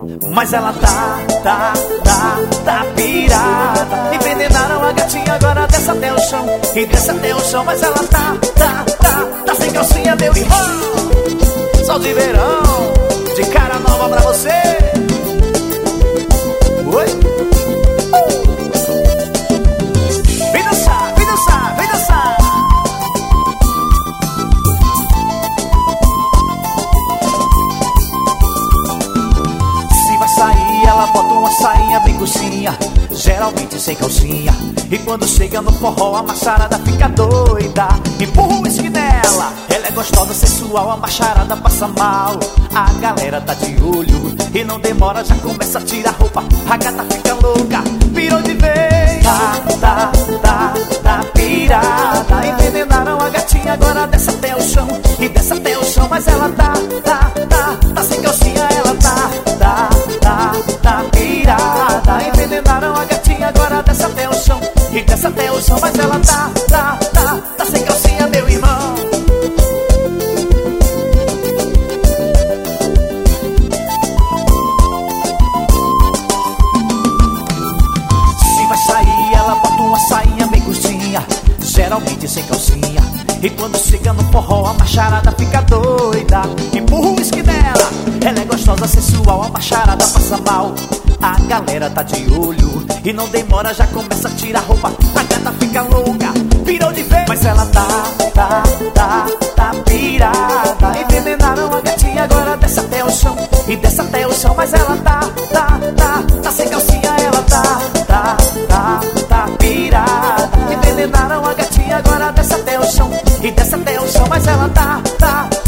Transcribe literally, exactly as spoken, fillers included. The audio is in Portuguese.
mas ela tá, tá, tá, tá pirada. Envenenaram a gatinha, agora desce até o chão. E desce até o chão, mas ela tá, tá, tá, tá sem calcinha, meu irmão. Sol de verão, de cara nova pra você. Oi? Vem dançar, vem dançar, vem dançar. Se vai sair, ela bota uma sainha bem coxinha, geralmente sem calcinha. E quando chega no forró, a macharada fica doida. Empurra o uísque nela, ela é gostosa, sensual, a macharada passa mal. A galera tá de olho e não demora, já começa a tirar roupa. A gata fica louca, pirou de vez. Tá, tá, tá, tá pirada. Envenenaram a gatinha, agora desce até o chão. E desce até o chão, mas ela tá, tá, tá, tá sem calcinha, ela tá, tá, tá, tá pirada. Envenenaram a gatinha, agora desce até o chão. E desce até o chão, mas ela tá, tá, tá, tá sem calcinha, meu irmão. Se vai sair, ela bota uma sainha bem curtinha, geralmente sem calcinha. E quando chega no forró, a macharada fica doida. Empurra o uísque nela, ela é gostosa, sensual, a macharada passa mal. A galera tá de olho e não demora, já começa a tirar roupa. A gata fica louca, virou de vez. Mas ela tá, tá, tá, tá pirada. Envenenaram a gatinha, agora desce até o chão. E desce até o chão, mas ela tá, tá, tá, tá sem calcinha, ela tá, tá, tá, tá pirada. Envenenaram a gatinha, agora desce até o chão. E desce até o chão, mas ela tá, tá,